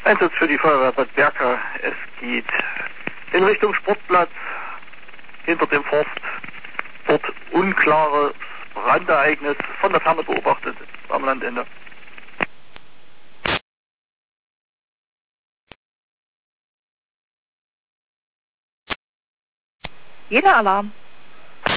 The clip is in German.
Einsatz für die Feuerwehr Bad Berka. Es geht in Richtung Sportplatz hinter dem Forst. Dort unklares Brandereignis von der Ferne beobachtet am Landende. Jena Alarm.